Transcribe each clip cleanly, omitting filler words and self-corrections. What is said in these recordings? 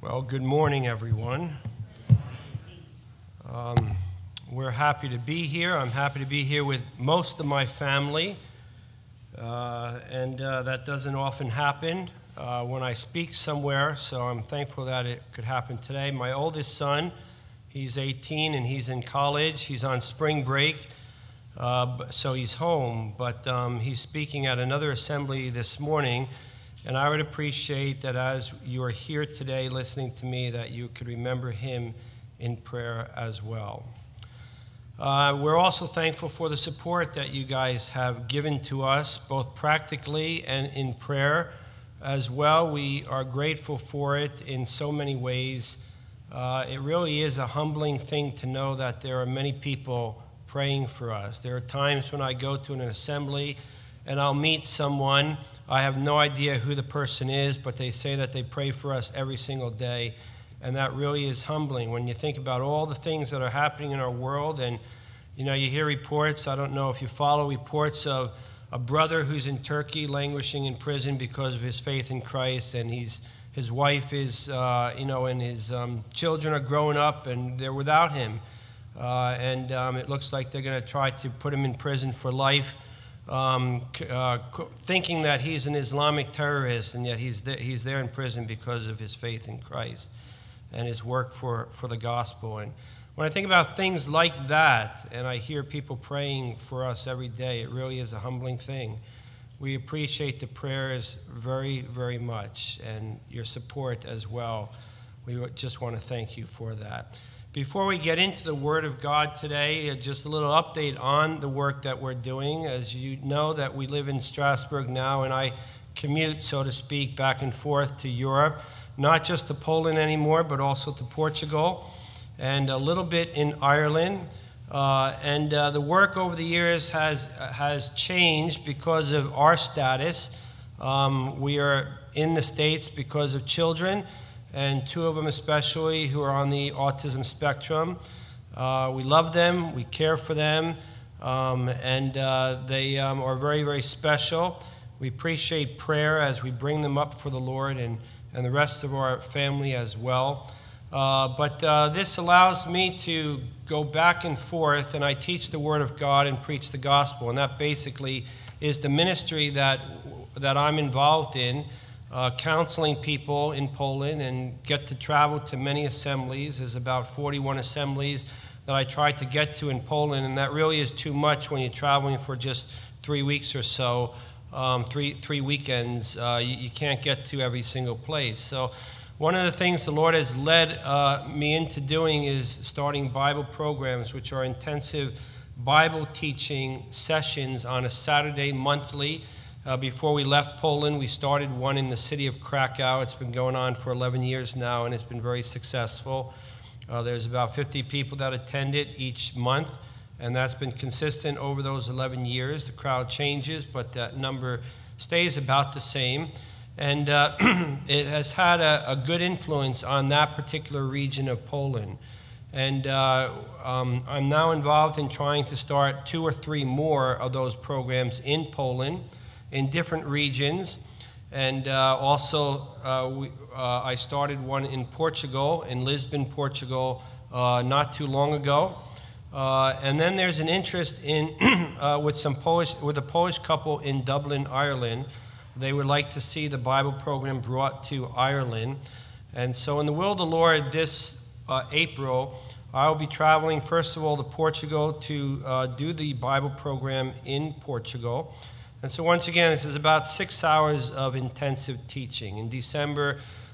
Well, good morning, everyone. We're happy to be here. I'm happy to be here with most of my family, and that doesn't often happen when I speak somewhere, so I'm thankful that it could happen today. My oldest son, he's 18 and he's in college. He's on spring break, so he's home, but he's speaking at another assembly this morning. And I would appreciate that as you are here today listening to me, that you could remember him in prayer as well. We're also thankful for the support that you guys have given to us, both practically and in prayer as well. We are grateful for it in so many ways. It really is a humbling thing to know that there are many people praying for us. There are times when I go to an assembly and I'll meet someone. I have no idea who the person is, but they say that they pray for us every single day, and that really is humbling when you think about all the things that are happening in our world. And you hear reports. I don't know if you follow reports of a brother who's in Turkey languishing in prison because of his faith in Christ, and his wife is, and his children are growing up and they're without him, and it looks like they're going to try to put him in prison for life. Thinking that he's an Islamic terrorist, and yet he's there in prison because of his faith in Christ and his work for the gospel. And when I think about things like that, and I hear people praying for us every day, it really is a humbling thing. We appreciate the prayers very, very much, and your support as well. We just want to thank you for that. Before we get into the Word of God today, just a little update on the work that we're doing. As you know, that we live in Strasbourg now, and I commute, so to speak, back and forth to Europe, not just to Poland anymore, but also to Portugal, and a little bit in Ireland. The work over the years has changed because of our status. We are in the States because of children, and two of them especially who are on the autism spectrum. We love them, we care for them, and they are very, very special. We appreciate prayer as we bring them up for the Lord and the rest of our family as well. But this allows me to go back and forth, and I teach the Word of God and preach the gospel, and that basically is the ministry that I'm involved in. Counseling people in Poland, and get to travel to many assemblies. There's about 41 assemblies that I try to get to in Poland, and that really is too much when you're traveling for just 3 weeks or so, three weekends. You can't get to every single place. So one of the things the Lord has led me into doing is starting Bible programs, which are intensive Bible teaching sessions on a Saturday monthly. Before we left Poland, we started one in the city of Krakow. It's been going on for 11 years now, and it's been very successful. There's about 50 people that attend it each month, and that's been consistent over those 11 years. The crowd changes, but that number stays about the same. And it has had a good influence on that particular region of Poland. And I'm now involved in trying to start 2 or 3 more of those programs in Poland, in different regions. And also I started one in Portugal, in Lisbon, Portugal, not too long ago. And then there's an interest in with a Polish couple in Dublin, Ireland. They would like to see the Bible program brought to Ireland. And so in the will of the Lord, this April, I will be traveling first of all to Portugal to do the Bible program in Portugal. And so once again, this is about 6 hours of intensive teaching. In December,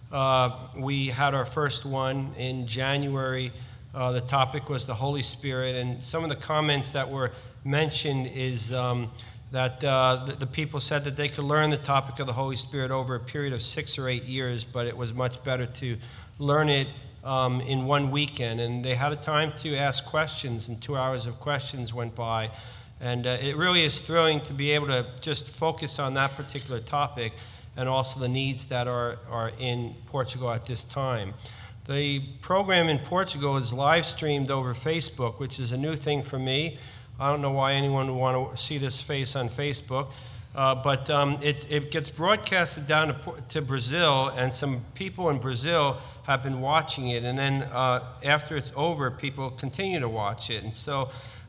we had our first one. In January, the topic was the Holy Spirit. And some of the comments that were mentioned is that the people said that they could learn the topic of the Holy Spirit over a period of 6 or 8 years, but it was much better to learn it in one weekend. And they had a time to ask questions, and 2 hours of questions went by. And it really is thrilling to be able to just focus on that particular topic and also the needs that are in Portugal at this time. The program in Portugal is live streamed over Facebook, which is a new thing for me. I don't know why anyone would want to see this face on Facebook. But it gets broadcasted down to Brazil, and some people in Brazil have been watching it. And then after it's over, people continue to watch it. And so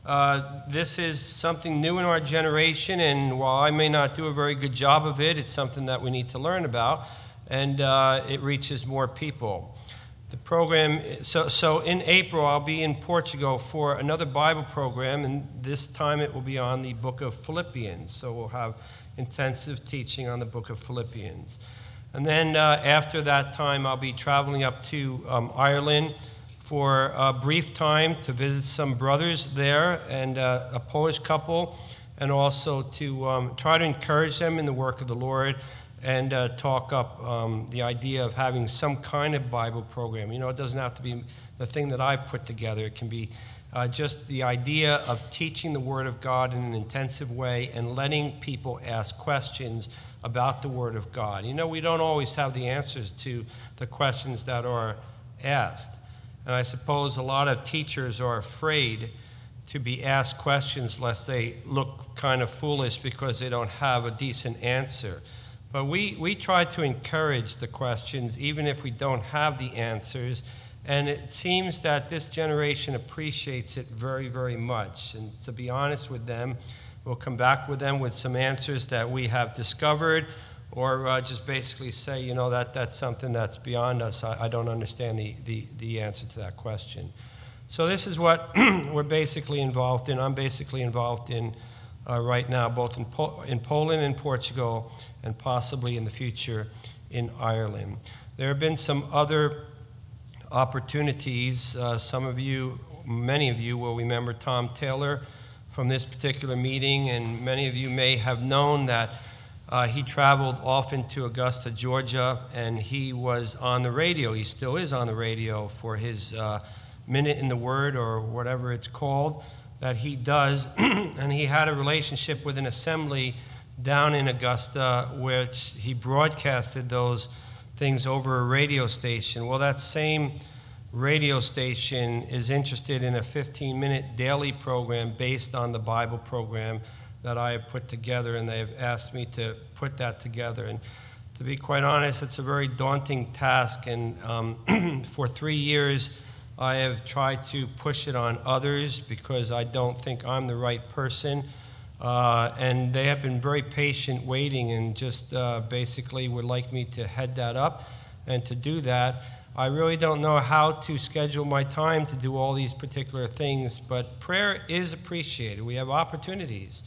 this is something new in our generation, and while I may not do a very good job of it, it's something that we need to learn about, and it reaches more people. The program, so in April, I'll be in Portugal for another Bible program, and this time it will be on the book of Philippians. So we'll have intensive teaching on the book of Philippians. And then after that time, I'll be traveling up to Ireland for a brief time to visit some brothers there and a Polish couple, and also to try to encourage them in the work of the Lord, and talk up the idea of having some kind of Bible program. You know, it doesn't have to be the thing that I put together. It can be just the idea of teaching the Word of God in an intensive way and letting people ask questions about the Word of God. You know, we don't always have the answers to the questions that are asked. And I suppose a lot of teachers are afraid to be asked questions lest they look kind of foolish because they don't have a decent answer. But we try to encourage the questions even if we don't have the answers, and it seems that this generation appreciates it very, very much. And to be honest with them, we'll come back with them with some answers that we have discovered, or just basically say, you know, that's something that's beyond us. I don't understand the answer to that question. So this is what we're basically involved in. I'm basically involved in right now, both in Poland and Portugal, and possibly in the future in Ireland. There have been some other opportunities. Some of you, many of you will remember Tom Taylor from this particular meeting, and many of you may have known that he traveled often to Augusta, Georgia, and he was on the radio. He still is on the radio for his Minute in the Word, or whatever it's called, that he does. And he had a relationship with an assembly down in Augusta, which he broadcasted those things over a radio station. Well, that same radio station is interested in a 15-minute daily program based on the Bible program that I have put together, and they've asked me to put that together. And to be quite honest, it's a very daunting task, and for 3 years I have tried to push it on others because I don't think I'm the right person. And they have been very patient waiting, and just basically would like me to head that up. And to do that, I really don't know how to schedule my time to do all these particular things, but prayer is appreciated. We have opportunities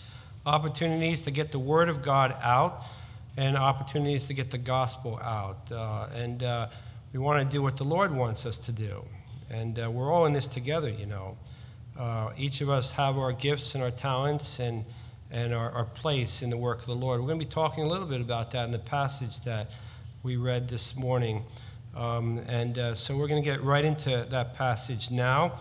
to get the Word of God out, and opportunities to get the gospel out. And we want to do what the Lord wants us to do. And we're all in this together, you know. Each of us have our gifts and our talents and our place in the work of the Lord. We're going to be talking a little bit about that in the passage that we read this morning. So we're going to get right into that passage now.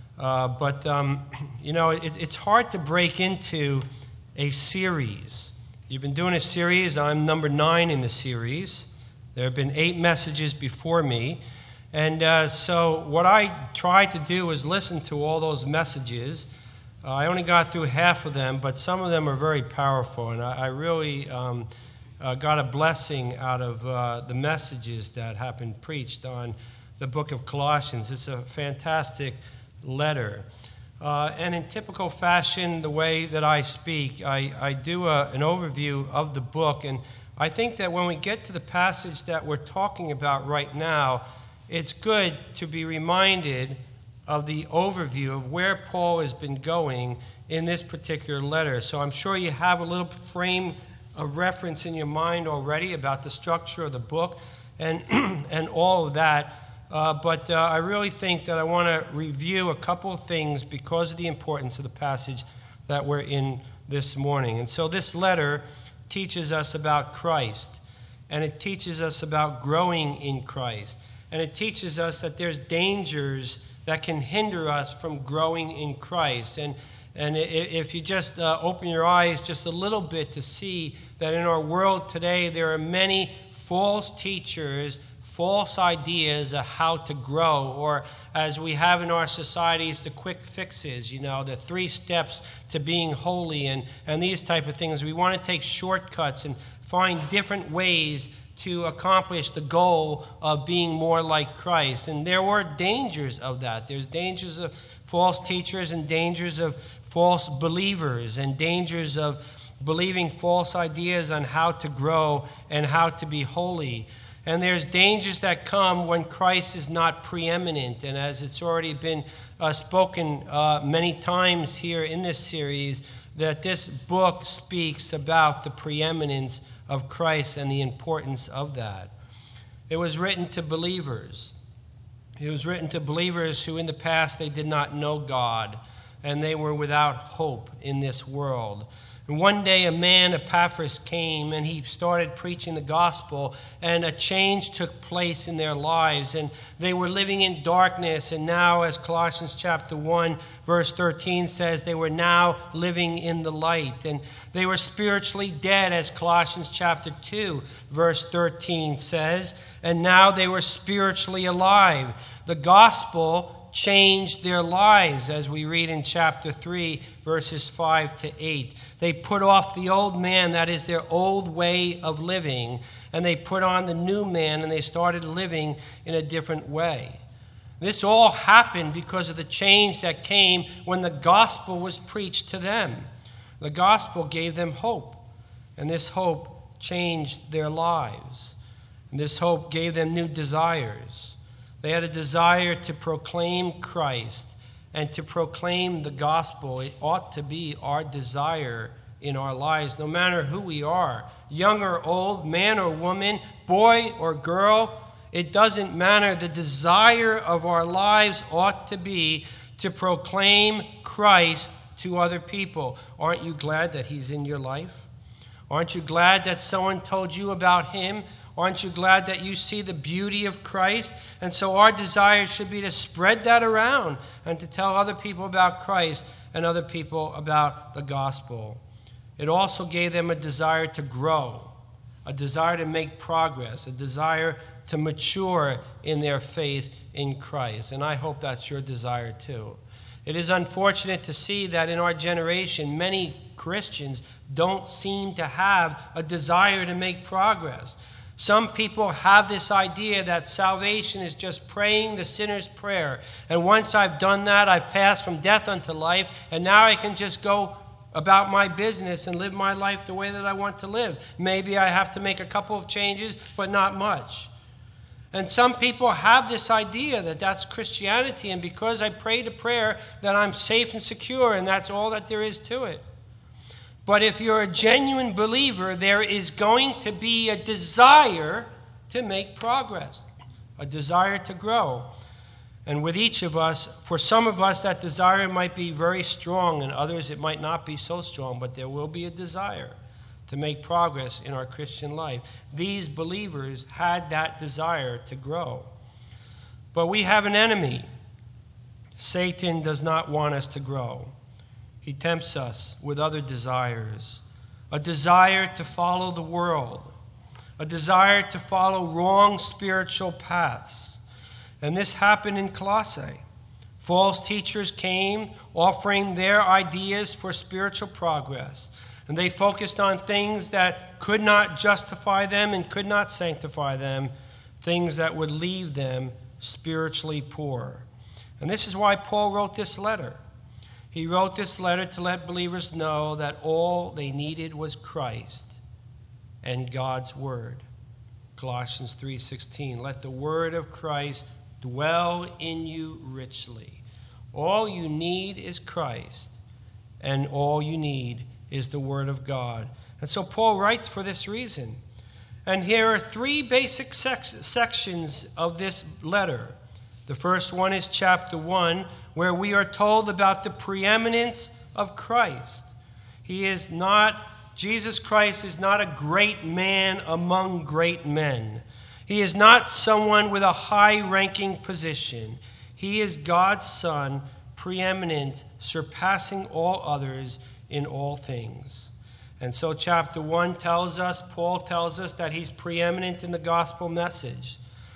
You know, it's hard to break into a series. You've been doing a series. I'm number 9 in the series. There have been 8 messages before me. And so what I tried to do was listen to all those messages. I only got through half of them, but some of them are very powerful. And I really got a blessing out of the messages that have been preached on the book of Colossians. It's a fantastic letter. And in typical fashion, the way that I speak, I do an overview of the book. And I think that when we get to the passage that we're talking about right now, it's good to be reminded of the overview of where Paul has been going in this particular letter. So I'm sure you have a little frame of reference in your mind already about the structure of the book and all of that. But I really think that I want to review a couple of things because of the importance of the passage that we're in this morning. And so this letter teaches us about Christ, and it teaches us about growing in Christ. And it teaches us that there's dangers that can hinder us from growing in Christ. And if you just open your eyes just a little bit to see that in our world today there are many false teachers, false ideas of how to grow, or as we have in our societies, the quick fixes, the 3 steps to being holy and these type of things. We want to take shortcuts and find different ways to accomplish the goal of being more like Christ. And there were dangers of that. There's dangers of false teachers and dangers of false believers and dangers of believing false ideas on how to grow and how to be holy. And there's dangers that come when Christ is not preeminent. And as it's already been spoken many times here in this series, that this book speaks about the preeminence of Christ and the importance of that. It was written to believers. It was written to believers who in the past they did not know God and they were without hope in this world. And one day a man, Epaphras, came and he started preaching the gospel, and a change took place in their lives, and they were living in darkness. And now, as Colossians chapter 1 verse 13 says, they were now living in the light, and they were spiritually dead, as Colossians chapter 2 verse 13 says, and now they were spiritually alive. The gospel changed their lives, as we read in chapter 3, verses 5 to 8. They put off the old man, that is their old way of living, and they put on the new man, and they started living in a different way. This all happened because of the change that came when the gospel was preached to them. The gospel gave them hope, and this hope changed their lives. And this hope gave them new desires. They had a desire to proclaim Christ and to proclaim the gospel. It ought to be our desire in our lives, no matter who we are, young or old, man or woman, boy or girl. It doesn't matter. The desire of our lives ought to be to proclaim Christ to other people. Aren't you glad that he's in your life? Aren't you glad that someone told you about him? Aren't you glad that you see the beauty of Christ? And so our desire should be to spread that around and to tell other people about Christ and other people about the gospel. It also gave them a desire to grow, a desire to make progress, a desire to mature in their faith in Christ. And I hope that's your desire too. It is unfortunate to see that in our generation, many Christians don't seem to have a desire to make progress. Some people have this idea that salvation is just praying the sinner's prayer. And once I've done that, I've passed from death unto life, and now I can just go about my business and live my life the way that I want to live. Maybe I have to make a couple of changes, but not much. And some people have this idea that that's Christianity, and because I prayed a prayer that I'm safe and secure, and that's all that there is to it. But if you're a genuine believer, there is going to be a desire to make progress, a desire to grow. And with each of us, for some of us, that desire might be very strong, and others it might not be so strong, but there will be a desire to make progress in our Christian life. These believers had that desire to grow. But we have an enemy. Satan does not want us to grow. He tempts us with other desires, a desire to follow the world, a desire to follow wrong spiritual paths. And this happened in Colossae. False teachers came offering their ideas for spiritual progress, and they focused on things that could not justify them and could not sanctify them, things that would leave them spiritually poor. And this is why Paul wrote this letter. He wrote this letter to let believers know that all they needed was Christ and God's word. Colossians 3:16, let the word of Christ dwell in you richly. All you need is Christ, and all you need is the word of God. And so Paul writes for this reason. And here are 3 basic sections of this letter. The first one is chapter 1, where we are told about the preeminence of Christ. Jesus Christ is not a great man among great men. He is not someone with a high-ranking position. He is God's Son, preeminent, surpassing all others in all things. And so chapter 1 tells us, Paul tells us that he's preeminent in the gospel message.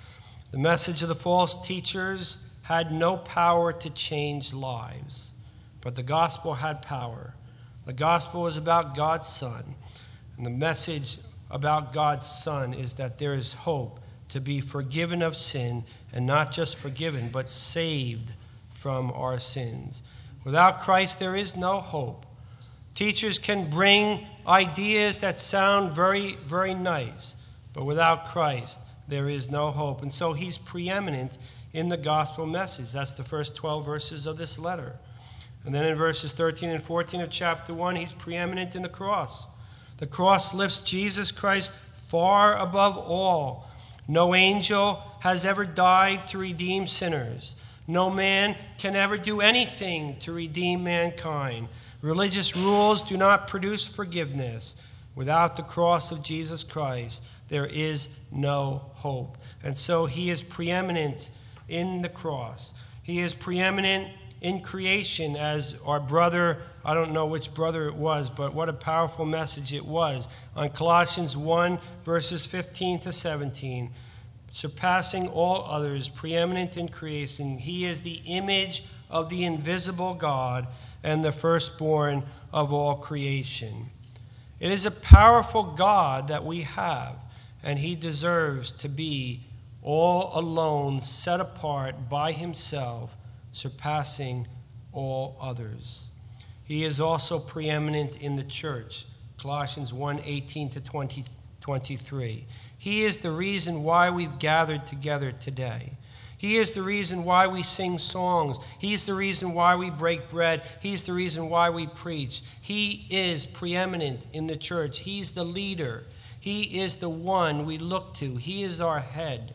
The message of the false teachers had no power to change lives, but the gospel had power. The gospel is about God's Son, and the message about God's Son is that there is hope to be forgiven of sin, and not just forgiven, but saved from our sins. Without Christ, there is no hope. Teachers can bring ideas that sound very, very nice, but without Christ, there is no hope. And so he's preeminent in the gospel message. That's the first 12 verses of this letter. And then in verses 13 and 14 of chapter 1, he's preeminent in the cross. The cross lifts Jesus Christ far above all. No angel has ever died to redeem sinners. No man can ever do anything to redeem mankind. Religious rules do not produce forgiveness. Without the cross of Jesus Christ, there is no hope. And so he is preeminent in the cross. He is preeminent in creation, as our brother, I don't know which brother it was, but what a powerful message it was. On Colossians 1, verses 15 to 17, surpassing all others, preeminent in creation, he is the image of the invisible God and the firstborn of all creation. It is a powerful God that we have, and he deserves to be all alone, set apart by himself, surpassing all others. He is also preeminent in the church, Colossians 1:18 to 23. He is the reason why we've gathered together today. He is the reason why we sing songs. He's the reason why we break bread. He's the reason why we preach. He is preeminent in the church. He's the leader. He is the one we look to. He is our head.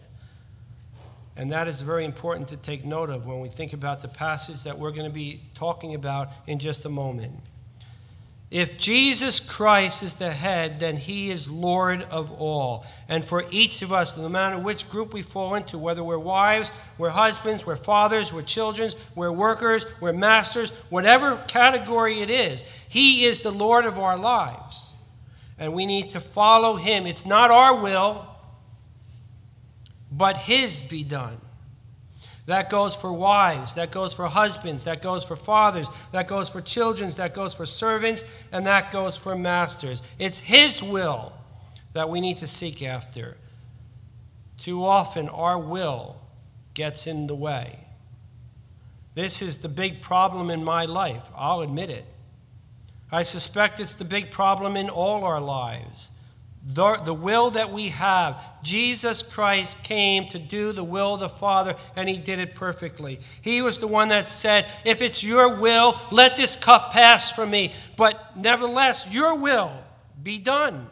And that is very important to take note of when we think about the passage that we're going to be talking about in just a moment. If Jesus Christ is the head, then he is Lord of all. And for each of us, no matter which group we fall into, whether we're wives, we're husbands, we're fathers, we're children, we're workers, we're masters, whatever category it is, he is the Lord of our lives. And we need to follow him. It's not our will, but his be done. That goes for wives, that goes for husbands, that goes for fathers, that goes for children, that goes for servants, and that goes for masters. It's his will that we need to seek after. Too often our will gets in the way. This is the big problem in my life, I'll admit it. I suspect it's the big problem in all our lives. The will that we have, Jesus Christ came to do the will of the Father, and he did it perfectly. He was the one that said, if it's your will, let this cup pass from me. But nevertheless, your will be done.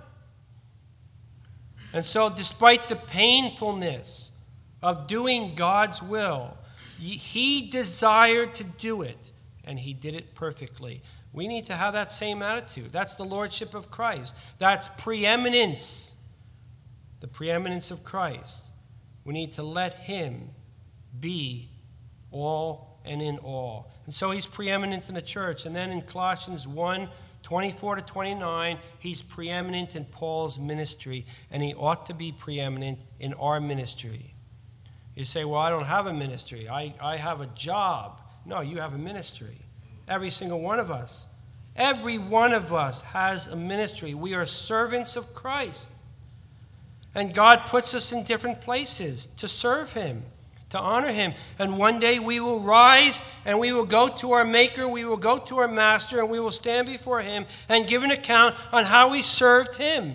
And so despite the painfulness of doing God's will, he desired to do it, and he did it perfectly. We need to have that same attitude. That's the lordship of Christ. That's preeminence, the preeminence of Christ. We need to let him be all and in all. And so he's preeminent in the church. And then in Colossians 1:24 to 29, he's preeminent in Paul's ministry, and he ought to be preeminent in our ministry. You say, well, I don't have a ministry. I have a job. No, you have a ministry. Every single one of us. Every one of us has a ministry. We are servants of Christ. And God puts us in different places to serve him, to honor him. And one day we will rise and we will go to our Maker, we will go to our Master, and we will stand before him and give an account on how we served him.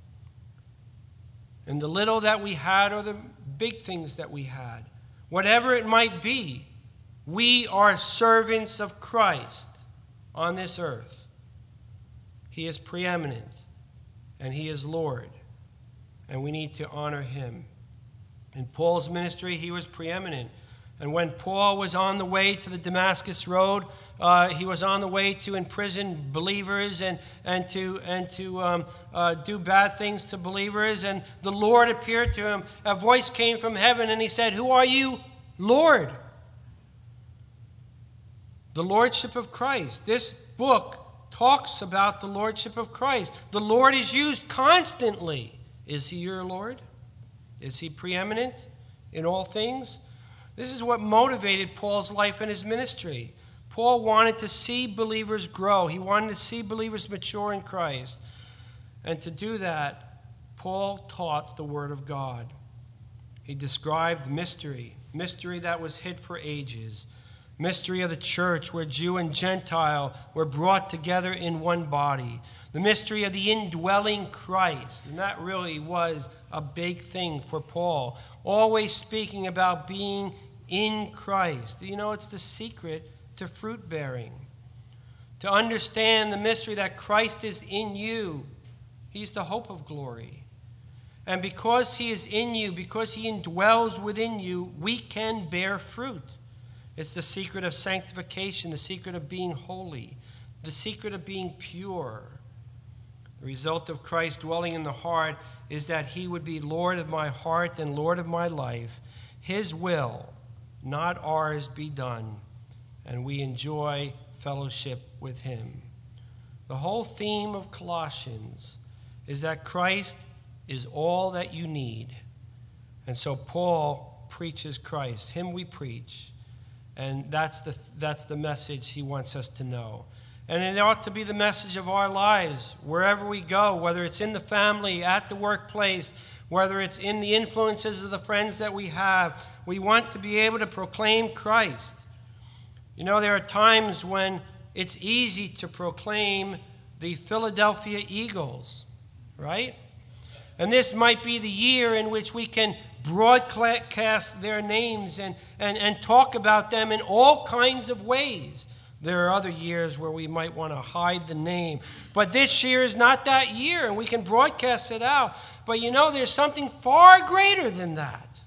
And the little that we had or the big things that we had, whatever it might be, we are servants of Christ on this earth. He is preeminent, and he is Lord, and we need to honor him. In Paul's ministry, he was preeminent. And when Paul was on the way to the Damascus Road, he was on the way to imprison believers and to do bad things to believers. And the Lord appeared to him. A voice came from heaven, and he said, "Who are you, Lord?" The lordship of Christ. This book talks about the lordship of Christ. The Lord is used constantly. Is he your Lord? Is he preeminent in all things? This is what motivated Paul's life and his ministry. Paul wanted to see believers grow. He wanted to see believers mature in Christ. And to do that, Paul taught the Word of God. He described mystery that was hid for ages, mystery of the church where Jew and Gentile were brought together in one body, the mystery of the indwelling Christ. And that really was a big thing for Paul, always speaking about being in Christ. You know, it's the secret to fruit bearing. To understand the mystery that Christ is in you. He's the hope of glory. And because he is in you, because he indwells within you, we can bear fruit. It's the secret of sanctification, the secret of being holy, the secret of being pure. The result of Christ dwelling in the heart is that he would be Lord of my heart and Lord of my life. His will, not ours, be done, and we enjoy fellowship with him. The whole theme of Colossians is that Christ is all that you need. And so Paul preaches Christ. Him we preach. And that's the message he wants us to know. And it ought to be the message of our lives, wherever we go, whether it's in the family, at the workplace, whether it's in the influences of the friends that we have. We want to be able to proclaim Christ. You know, there are times when it's easy to proclaim the Philadelphia Eagles, right? And this might be the year in which we can broadcast their names and talk about them in all kinds of ways. There are other years where we might want to hide the name. But this year is not that year, and we can broadcast it out. But you know, there's something far greater than that.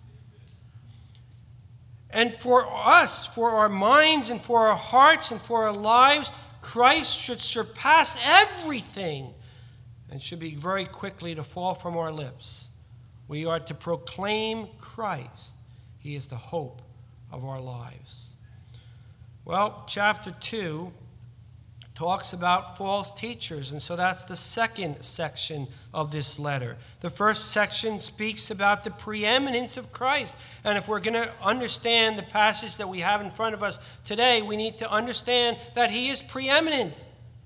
And for us, for our minds and for our hearts and for our lives, Christ should surpass everything and should be very quickly to fall from our lips. We are to proclaim Christ. He is the hope of our lives. Well, chapter 2 talks about false teachers, and so that's the second section of this letter. The first section speaks about the preeminence of Christ, and if we're going to understand the passage that we have in front of us today, we need to understand that he is preeminent.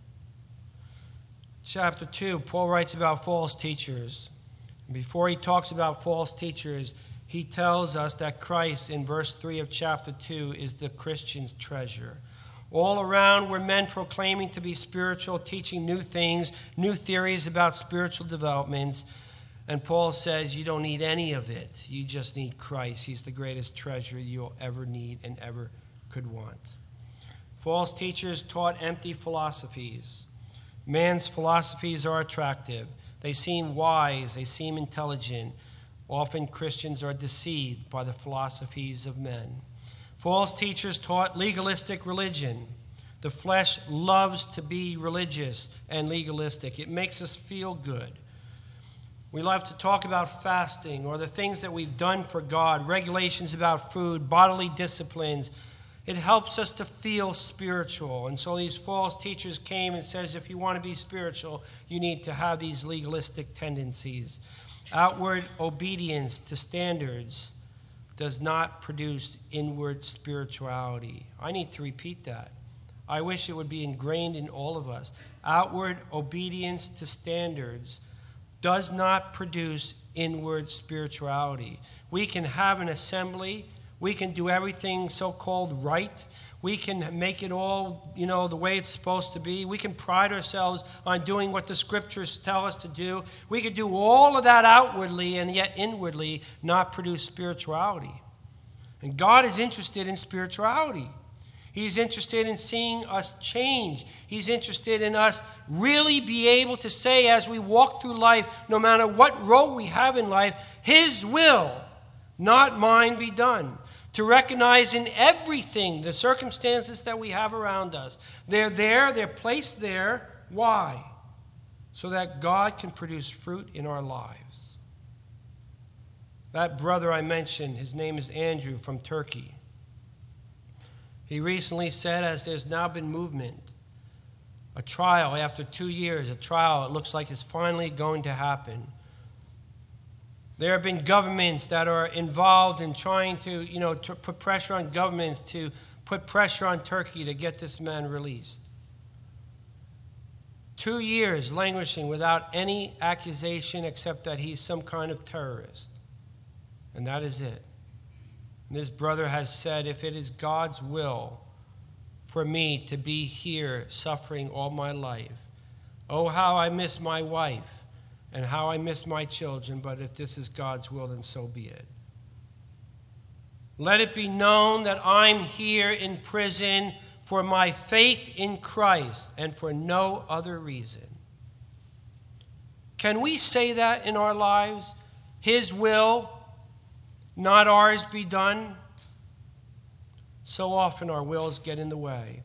Chapter 2, Paul writes about false teachers. Before he talks about false teachers, he tells us that Christ, in verse 3 of chapter 2, is the Christian's treasure. All around were men proclaiming to be spiritual, teaching new things, new theories about spiritual developments. And Paul says you don't need any of it. You just need Christ. He's the greatest treasure you'll ever need and ever could want. False teachers taught empty philosophies. Man's philosophies are attractive. They seem wise. They seem intelligent. Often Christians are deceived by the philosophies of men. False teachers taught legalistic religion. The flesh loves to be religious and legalistic. It makes us feel good. We love to talk about fasting or the things that we've done for God, regulations about food, bodily disciplines. It helps us to feel spiritual. And so these false teachers came and says, if you want to be spiritual, you need to have these legalistic tendencies. Outward obedience to standards does not produce inward spirituality. I need to repeat that. I wish it would be ingrained in all of us. Outward obedience to standards does not produce inward spirituality. We can have an assembly. We can do everything so-called right. We can make it all, the way it's supposed to be. We can pride ourselves on doing what the scriptures tell us to do. We could do all of that outwardly and yet inwardly not produce spirituality. And God is interested in spirituality. He's interested in seeing us change. He's interested in us really be able to say as we walk through life, no matter what role we have in life, His will, not mine, be done. To recognize in everything the circumstances that we have around us. They're there, they're placed there. Why? So that God can produce fruit in our lives. That brother I mentioned, his name is Andrew from Turkey. He recently said, as there's now been movement, a trial after 2 years, it looks like it's finally going to happen. There have been governments that are involved in trying to, to put pressure on governments to put pressure on Turkey to get this man released. 2 years languishing without any accusation except that he's some kind of terrorist. And that is it. And this brother has said, if it is God's will for me to be here suffering all my life, oh, how I miss my wife and how I miss my children, but if this is God's will, then so be it. Let it be known that I'm here in prison for my faith in Christ and for no other reason. Can we say that in our lives? His will, not ours, be done? So often our wills get in the way.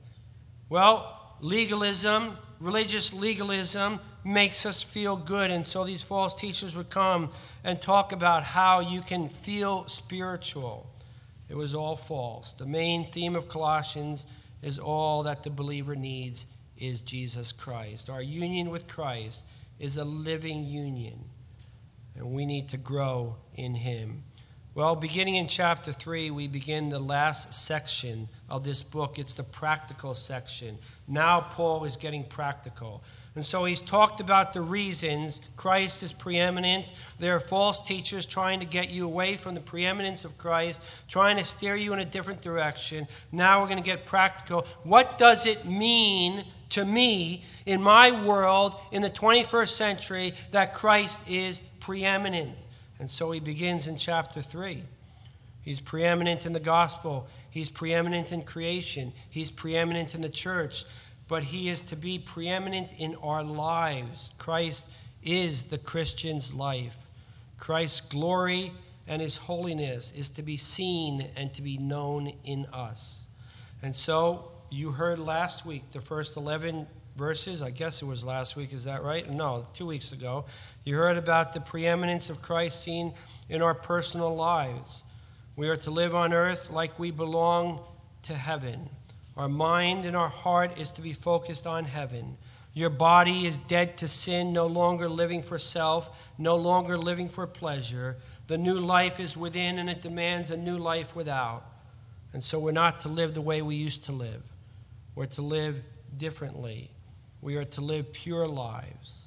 Well, legalism, religious legalism, makes us feel good, and so these false teachers would come and talk about how you can feel spiritual. It was all false. The main theme of Colossians is all that the believer needs is Jesus Christ. Our union with Christ is a living union, and we need to grow in him. Well, beginning in chapter 3, we begin the last section of this book. It's the practical section. Now Paul is getting practical. And so he's talked about the reasons Christ is preeminent. There are false teachers trying to get you away from the preeminence of Christ, trying to steer you in a different direction. Now we're going to get practical. What does it mean to me in my world in the 21st century that Christ is preeminent? And so he begins in chapter 3. He's preeminent in the gospel. He's preeminent in creation. He's preeminent in the church. But he is to be preeminent in our lives. Christ is the Christian's life. Christ's glory and his holiness is to be seen and to be known in us. And so you heard last week the first 11 verses. I guess it was last week. Is that right? No, 2 weeks ago. You heard about the preeminence of Christ seen in our personal lives. We are to live on earth like we belong to heaven. Our mind and our heart is to be focused on heaven. Your body is dead to sin, no longer living for self, no longer living for pleasure. The new life is within, and it demands a new life without. And so we're not to live the way we used to live. We're to live differently. We are to live pure lives.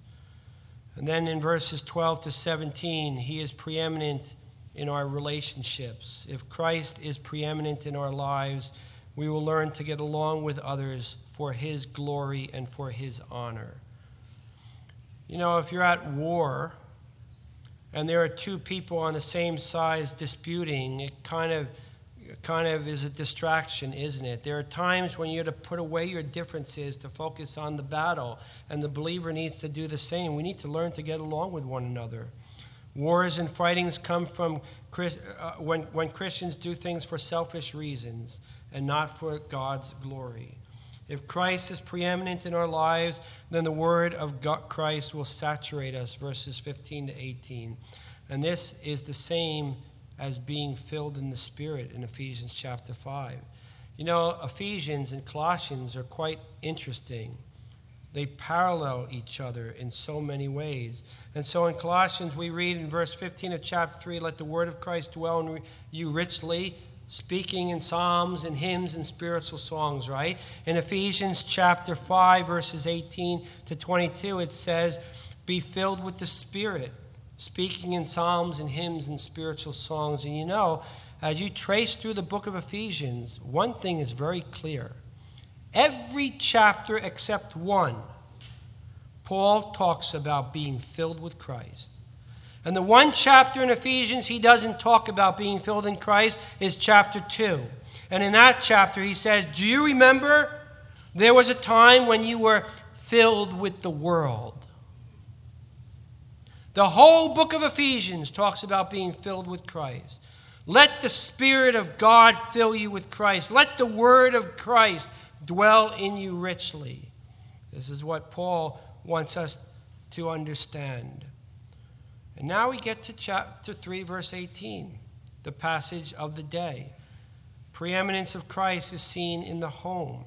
And then in verses 12 to 17, he is preeminent in our relationships. If Christ is preeminent in our lives, we will learn to get along with others for his glory and for his honor. You know, if you're at war and there are two people on the same side disputing, it kind of is a distraction, isn't it? There are times when you have to put away your differences to focus on the battle, and the believer needs to do the same. We need to learn to get along with one another. Wars and fightings come from when Christians do things for selfish reasons and not for God's glory. If Christ is preeminent in our lives, then the word of God, Christ will saturate us, verses 15 to 18. And this is the same as being filled in the Spirit in Ephesians chapter 5. You know, Ephesians and Colossians are quite interesting. They parallel each other in so many ways. And so in Colossians we read in verse 15 of chapter 3, let the word of Christ dwell in you richly, speaking in psalms and hymns and spiritual songs, right? In Ephesians chapter 5, verses 18 to 22, it says, be filled with the Spirit, speaking in psalms and hymns and spiritual songs. And you know, as you trace through the book of Ephesians, one thing is very clear. Every chapter except one, Paul talks about being filled with Christ. And the one chapter in Ephesians he doesn't talk about being filled in Christ is chapter 2. And in that chapter he says, do you remember there was a time when you were filled with the world? The whole book of Ephesians talks about being filled with Christ. Let the Spirit of God fill you with Christ. Let the word of Christ dwell in you richly. This is what Paul wants us to understand. And now we get to chapter 3, verse 18, the passage of the day. Preeminence of Christ is seen in the home.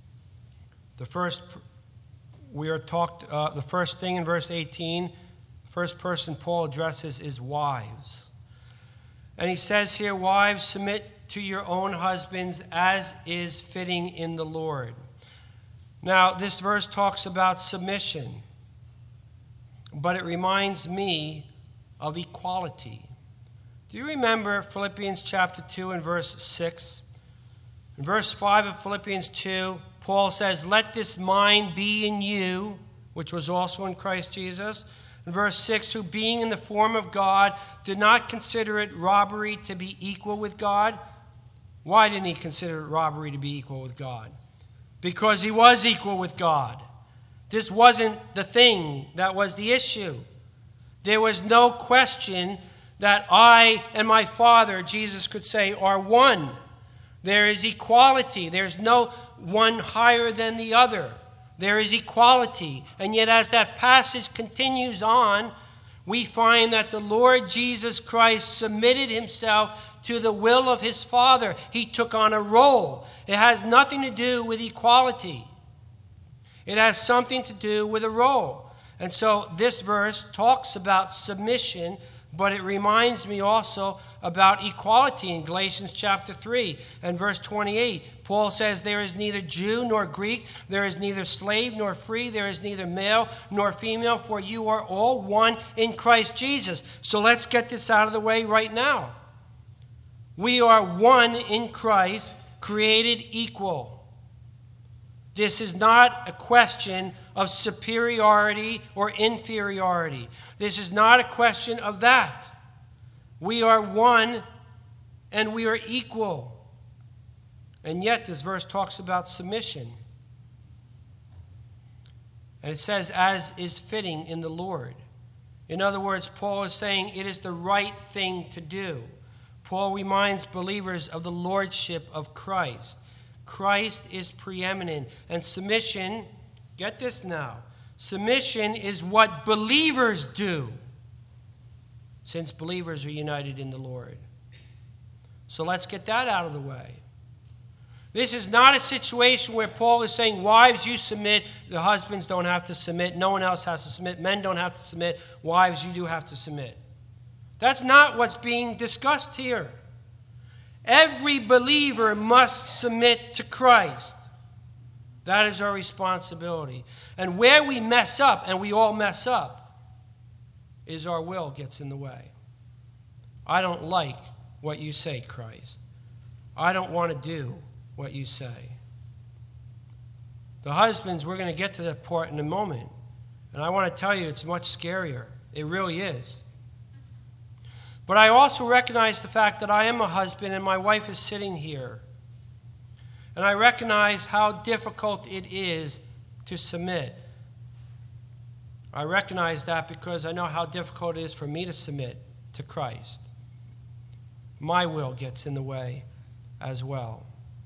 The first thing in verse 18, first person Paul addresses is wives. And he says here, wives, submit to your own husbands as is fitting in the Lord. Now, this verse talks about submission, but it reminds me of equality. Do you remember Philippians chapter 2 and verse 6? In verse 5 of Philippians 2, Paul says, let this mind be in you, which was also in Christ Jesus. In verse 6, who being in the form of God, did not consider it robbery to be equal with God. Why didn't he consider it robbery to be equal with God? Because he was equal with God. This wasn't the thing that was the issue. There was no question that I and my Father, Jesus could say, are one. There is equality. There's no one higher than the other. There is equality. And yet as that passage continues on, we find that the Lord Jesus Christ submitted himself to the will of his Father. He took on a role. It has nothing to do with equality. It has something to do with a role. And so this verse talks about submission, but it reminds me also about equality in Galatians chapter 3 and verse 28. Paul says, there is neither Jew nor Greek, there is neither slave nor free, there is neither male nor female, for you are all one in Christ Jesus. So let's get this out of the way right now. We are one in Christ, created equal. This is not a question of superiority or inferiority. This is not a question of that. We are one and we are equal. And yet this verse talks about submission. And it says, as is fitting in the Lord. In other words, Paul is saying it is the right thing to do. Paul reminds believers of the lordship of Christ. Christ is preeminent. And submission, get this now, submission is what believers do, since believers are united in the Lord. So let's get that out of the way. This is not a situation where Paul is saying, wives, you submit, the husbands don't have to submit, no one else has to submit, men don't have to submit, wives, you do have to submit. That's not what's being discussed here. Every believer must submit to Christ. That is our responsibility. And where we mess up, and we all mess up, is our will gets in the way. I don't like what you say, Christ. I don't want to do what you say. The husbands, we're going to get to that part in a moment. And I want to tell you, it's much scarier. It really is. But I also recognize the fact that I am a husband and my wife is sitting here. And I recognize how difficult it is to submit. I recognize that because I know how difficult it is for me to submit to Christ. My will gets in the way as well.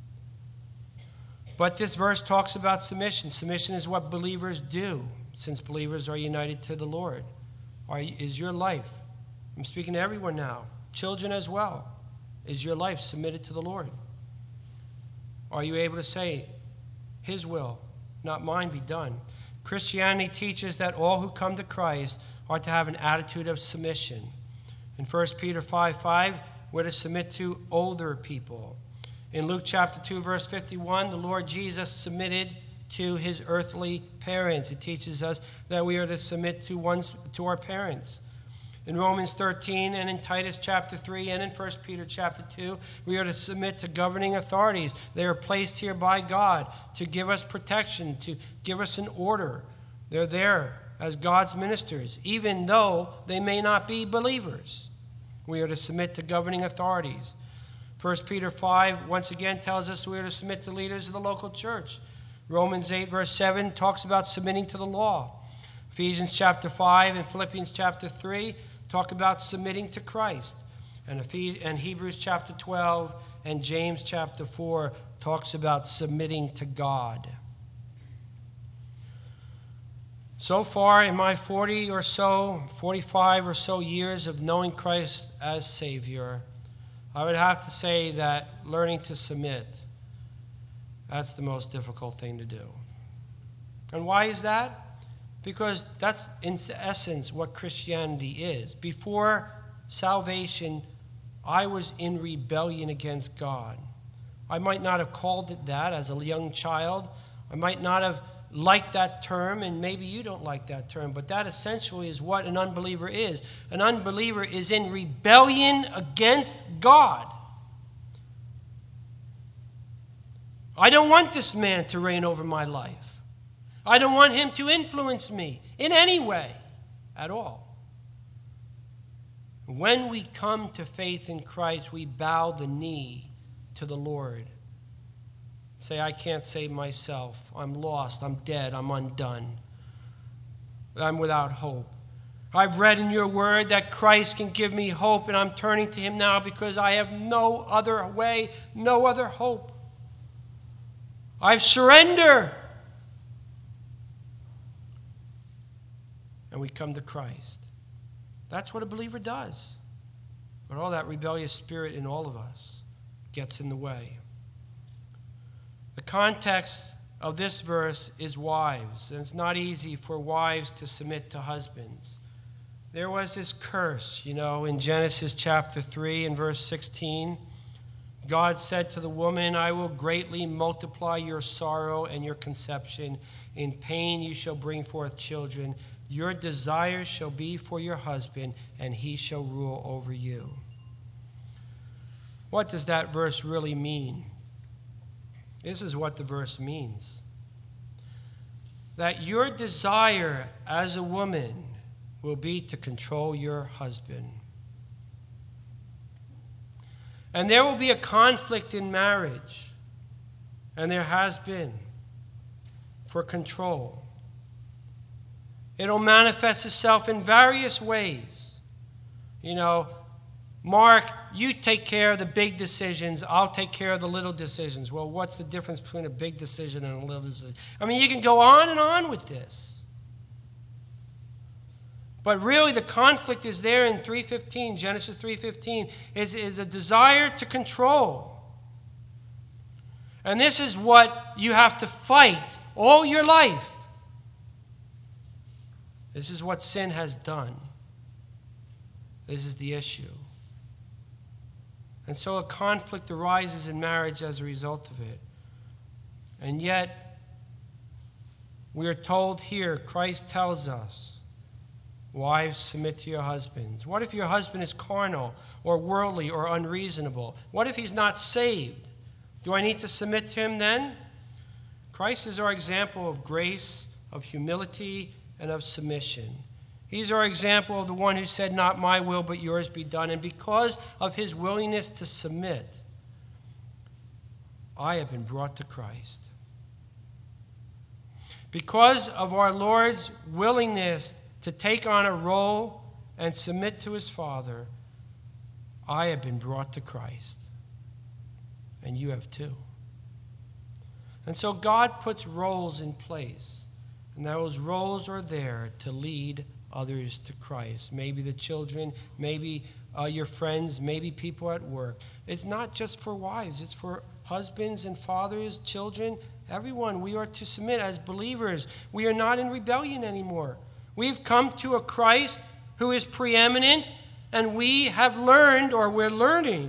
But this verse talks about submission. Submission is what believers do, since believers are united to the Lord. Is your life, I'm speaking to everyone now, children as well, is your life submitted to the Lord? Are you able to say, his will, not mine, be done? Christianity teaches that all who come to Christ are to have an attitude of submission. In 1 Peter 5:5, we're to submit to older people. In Luke chapter 2, verse 51, the Lord Jesus submitted to his earthly parents. It teaches us that we are to submit to our parents. In Romans 13 and in Titus chapter 3 and in 1 Peter chapter 2, we are to submit to governing authorities. They are placed here by God to give us protection, to give us an order. They're there as God's ministers, even though they may not be believers. We are to submit to governing authorities. 1 Peter 5 once again tells us we are to submit to leaders of the local church. Romans 8 verse 7 talks about submitting to the law. Ephesians chapter 5 and Philippians chapter 3 talk about submitting to Christ. And Hebrews chapter 12 and James chapter 4 talks about submitting to God. So far in my 45 or so years of knowing Christ as Savior, I would have to say that learning to submit, that's the most difficult thing to do. And why is that? Because that's, in essence, what Christianity is. Before salvation, I was in rebellion against God. I might not have called it that as a young child. I might not have liked that term, and maybe you don't like that term, but that essentially is what an unbeliever is. An unbeliever is in rebellion against God. I don't want this man to reign over my life. I don't want him to influence me in any way at all. When we come to faith in Christ, we bow the knee to the Lord. Say, I can't save myself. I'm lost. I'm dead. I'm undone. I'm without hope. I've read in your word that Christ can give me hope, and I'm turning to him now because I have no other way, no other hope. I've surrendered. And we come to Christ. That's what a believer does. But all that rebellious spirit in all of us gets in the way. The context of this verse is wives, and it's not easy for wives to submit to husbands. There was this curse, in Genesis chapter 3 and verse 16. God said to the woman, I will greatly multiply your sorrow and your conception. In pain you shall bring forth children. Your desires shall be for your husband, and he shall rule over you. What does that verse really mean? This is what the verse means. That your desire as a woman will be to control your husband. And there will be a conflict in marriage, and there has been, for control. It'll manifest itself in various ways. Mark, you take care of the big decisions. I'll take care of the little decisions. Well, what's the difference between a big decision and a little decision? You can go on and on with this. But really, the conflict is there in 3:15, Genesis 3:15, is a desire to control. And this is what you have to fight all your life. This is what sin has done. This is the issue. And so a conflict arises in marriage as a result of it. And yet, we are told here, Christ tells us, wives, submit to your husbands. What if your husband is carnal or worldly or unreasonable? What if he's not saved? Do I need to submit to him then? Christ is our example of grace, of humility, and of submission. He's our example of the one who said, not my will, but yours be done. And because of his willingness to submit, I have been brought to Christ. Because of our Lord's willingness to take on a role and submit to his Father, I have been brought to Christ. And you have too. And so God puts roles in place. And those roles are there to lead others to Christ. Maybe the children, maybe your friends, maybe people at work. It's not just for wives. It's for husbands and fathers, children, everyone. We are to submit as believers. We are not in rebellion anymore. We've come to a Christ who is preeminent, and we have learned, or we're learning,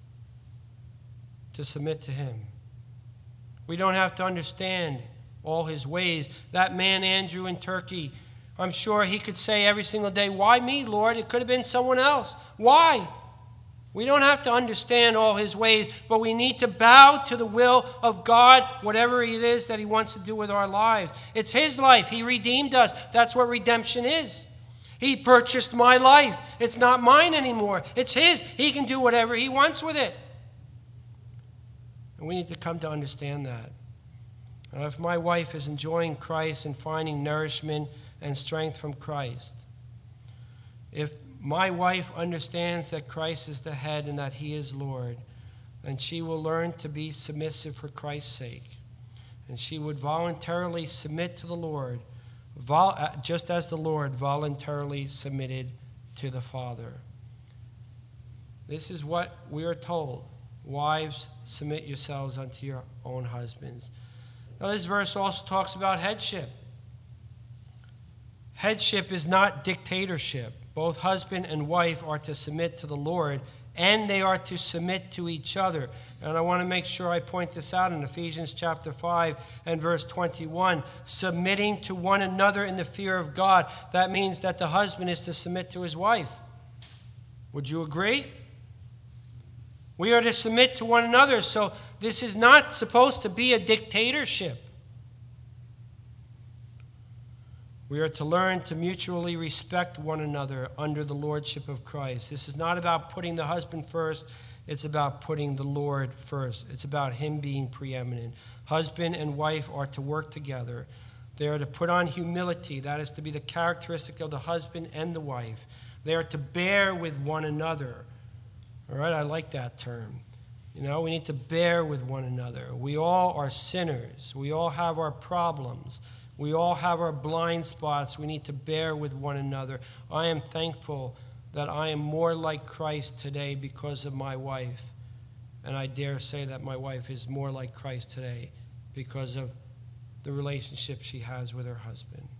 to submit to him. We don't have to understand all his ways. That man, Andrew, in Turkey, I'm sure he could say every single day, why me, Lord? It could have been someone else. Why? We don't have to understand all his ways, but we need to bow to the will of God, whatever it is that he wants to do with our lives. It's his life. He redeemed us. That's what redemption is. He purchased my life. It's not mine anymore. It's his. He can do whatever he wants with it. And we need to come to understand that. And if my wife is enjoying Christ and finding nourishment and strength from Christ, if my wife understands that Christ is the head and that he is Lord, then she will learn to be submissive for Christ's sake. And she would voluntarily submit to the Lord, just as the Lord voluntarily submitted to the Father. This is what we are told. Wives, submit yourselves unto your own husbands. Now, this verse also talks about headship. Headship is not dictatorship. Both husband and wife are to submit to the Lord, and they are to submit to each other. And I want to make sure I point this out in Ephesians chapter 5 and verse 21. Submitting to one another in the fear of God. That means that the husband is to submit to his wife. Would you agree? We are to submit to one another. So this is not supposed to be a dictatorship. We are to learn to mutually respect one another under the lordship of Christ. This is not about putting the husband first. It's about putting the Lord first. It's about him being preeminent. Husband and wife are to work together. They are to put on humility. That is to be the characteristic of the husband and the wife. They are to bear with one another. All right, I like that term. You know, we need to bear with one another. We all are sinners. We all have our problems. We all have our blind spots. We need to bear with one another. I am thankful that I am more like Christ today because of my wife. And I dare say that my wife is more like Christ today because of the relationship she has with her husband.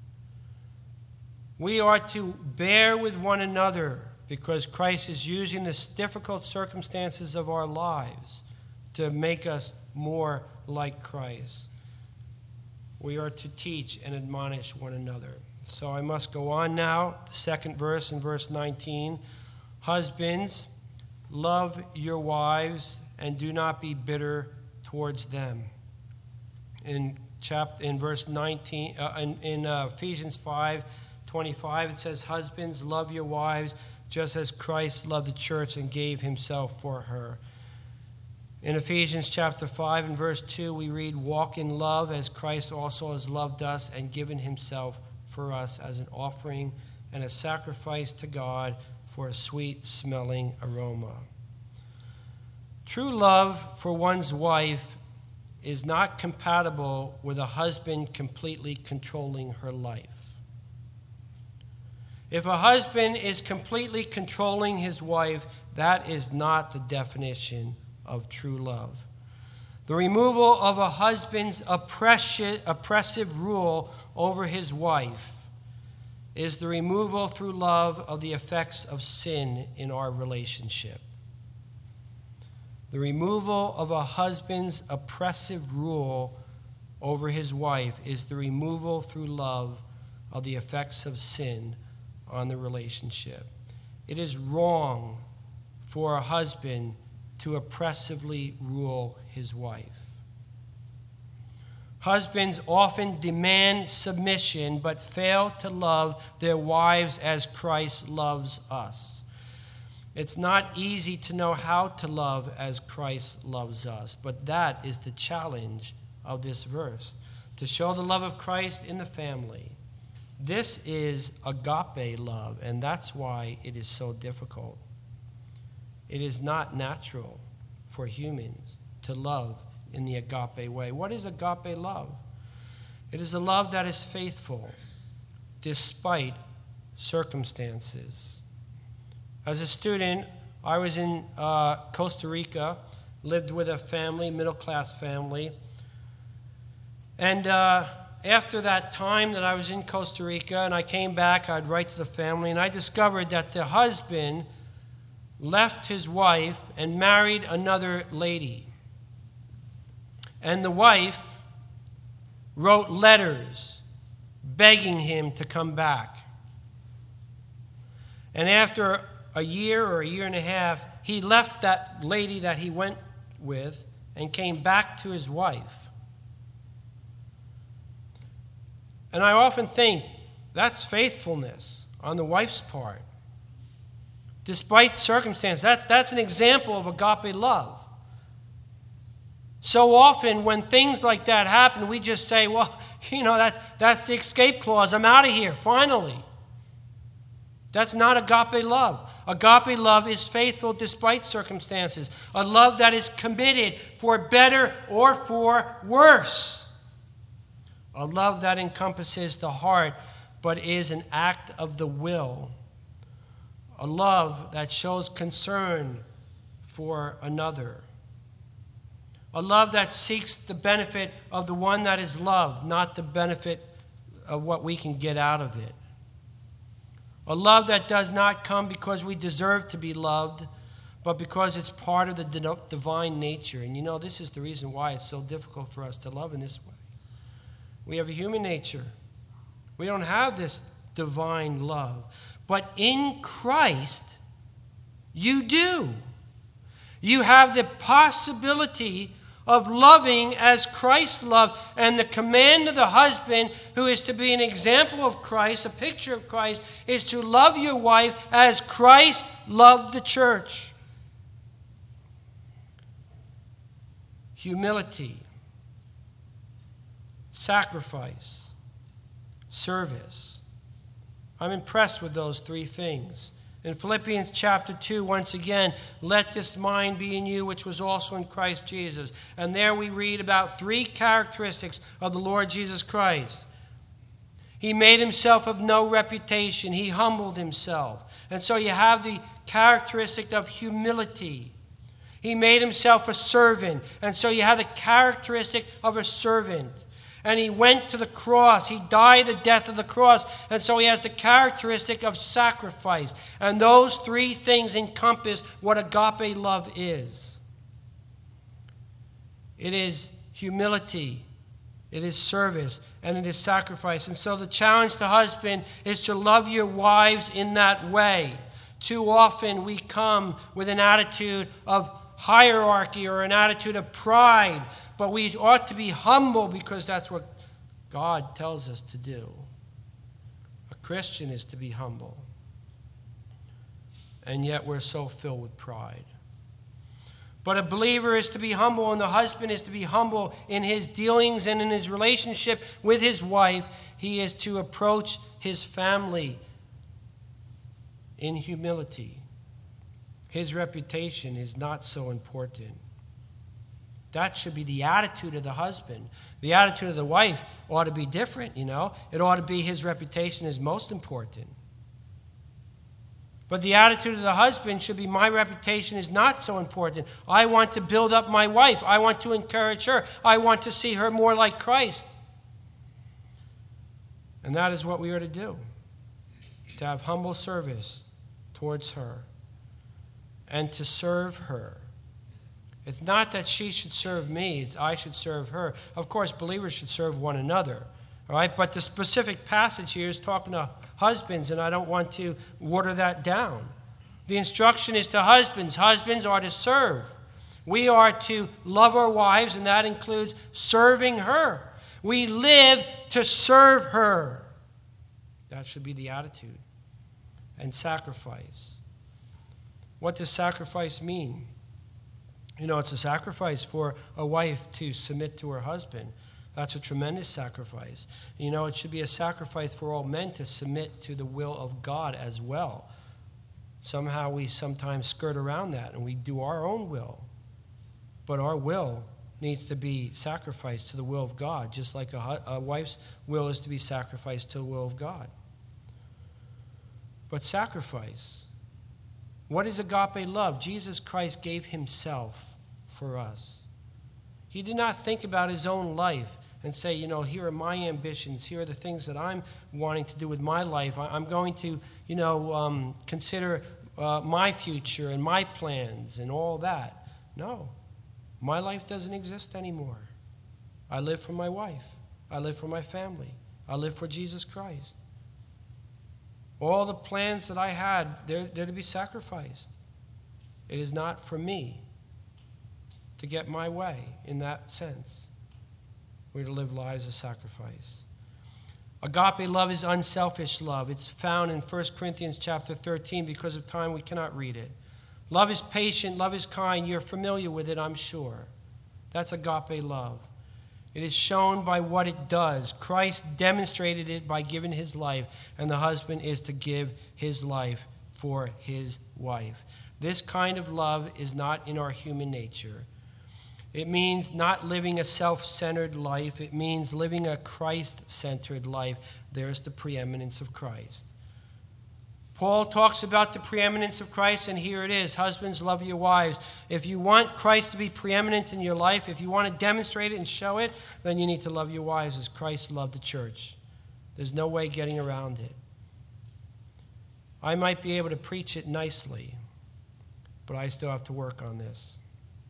We are to bear with one another because Christ is using the difficult circumstances of our lives to make us more like Christ. We are to teach and admonish one another. So I must go on now. The second verse in verse 19. Husbands, love your wives and do not be bitter towards them. In verse 19, in Ephesians 5:25, it says, husbands, love your wives just as Christ loved the church and gave himself for her. In Ephesians chapter 5 and verse 2, we read, walk in love as Christ also has loved us and given himself for us as an offering and a sacrifice to God for a sweet-smelling aroma. True love for one's wife is not compatible with a husband completely controlling her life. If a husband is completely controlling his wife, that is not the definition of true love. The removal of a husband's oppressive rule over his wife is the removal through love of the effects of sin in our relationship. The removal of a husband's oppressive rule over his wife is the removal through love of the effects of sin on the relationship. It is wrong for a husband to oppressively rule his wife. Husbands often demand submission but fail to love their wives as Christ loves us. It's not easy to know how to love as Christ loves us, but that is the challenge of this verse, to show the love of Christ in the family. This is agape love, and that's why it is so difficult. It is not natural for humans to love in the agape way. What is agape love? It is a love that is faithful despite circumstances. As a student, I was in Costa Rica, lived with a family, middle-class family. And after that time that I was in Costa Rica and I came back, I'd write to the family, and I discovered that the husband left his wife and married another lady. And the wife wrote letters begging him to come back. And after a year or a year and a half, he left that lady that he went with and came back to his wife. And I often think that's faithfulness on the wife's part. Despite circumstance, that's an example of agape love. So often when things like that happen, we just say, well, you know, that's the escape clause. I'm out of here, finally. That's not agape love. Agape love is faithful despite circumstances. A love that is committed for better or for worse. A love that encompasses the heart but is an act of the will. A love that shows concern for another. A love that seeks the benefit of the one that is loved, not the benefit of what we can get out of it. A love that does not come because we deserve to be loved, but because it's part of the divine nature. And this is the reason why it's so difficult for us to love in this way. We have a human nature. We don't have this divine love. But in Christ, you do. You have the possibility of loving as Christ loved. And the command of the husband, who is to be an example of Christ, a picture of Christ, is to love your wife as Christ loved the church. Humility, sacrifice, service. I'm impressed with those three things. In Philippians chapter 2, once again, let this mind be in you, which was also in Christ Jesus. And there we read about three characteristics of the Lord Jesus Christ. He made himself of no reputation. He humbled himself. And so you have the characteristic of humility. He made himself a servant. And so you have the characteristic of a servant. And he went to the cross. He died the death of the cross. And so he has the characteristic of sacrifice. And those three things encompass what agape love is. It is humility, it is service, and it is sacrifice. And so the challenge to husband is to love your wives in that way. Too often we come with an attitude of hierarchy or an attitude of pride, but we ought to be humble because that's what God tells us to do. A Christian is to be humble. And yet we're so filled with pride. But a believer is to be humble, and the husband is to be humble in his dealings and in his relationship with his wife. He is to approach his family in humility. His reputation is not so important. That should be the attitude of the husband. The attitude of the wife ought to be different, It ought to be his reputation is most important. But the attitude of the husband should be, my reputation is not so important. I want to build up my wife. I want to encourage her. I want to see her more like Christ. And that is what we are to do. To have humble service towards her. And to serve her. It's not that she should serve me, it's I should serve her. Of course, believers should serve one another, all right? But the specific passage here is talking to husbands, and I don't want to water that down. The instruction is to husbands. Husbands are to serve. We are to love our wives, and that includes serving her. We live to serve her. That should be the attitude. And sacrifice. What does sacrifice mean? It's a sacrifice for a wife to submit to her husband. That's a tremendous sacrifice. It should be a sacrifice for all men to submit to the will of God as well. Somehow we sometimes skirt around that and we do our own will. But our will needs to be sacrificed to the will of God, just like a wife's will is to be sacrificed to the will of God. But sacrifice. What is agape love? Jesus Christ gave himself for us. He did not think about his own life and say, here are my ambitions. Here are the things that I'm wanting to do with my life. I'm going to, consider my future and my plans and all that. No, my life doesn't exist anymore. I live for my wife. I live for my family. I live for Jesus Christ. All the plans that I had, they're to be sacrificed. It is not for me to get my way in that sense. We're to live lives of sacrifice. Agape love is unselfish love. It's found in 1 Corinthians chapter 13. Because of time, we cannot read it. Love is patient. Love is kind. You're familiar with it, I'm sure. That's agape love. It is shown by what it does. Christ demonstrated it by giving his life, and the husband is to give his life for his wife. This kind of love is not in our human nature. It means not living a self-centered life. It means living a Christ-centered life. There's the preeminence of Christ. Paul talks about the preeminence of Christ, and here it is. Husbands, love your wives. If you want Christ to be preeminent in your life, if you want to demonstrate it and show it, then you need to love your wives as Christ loved the church. There's no way getting around it. I might be able to preach it nicely, but I still have to work on this.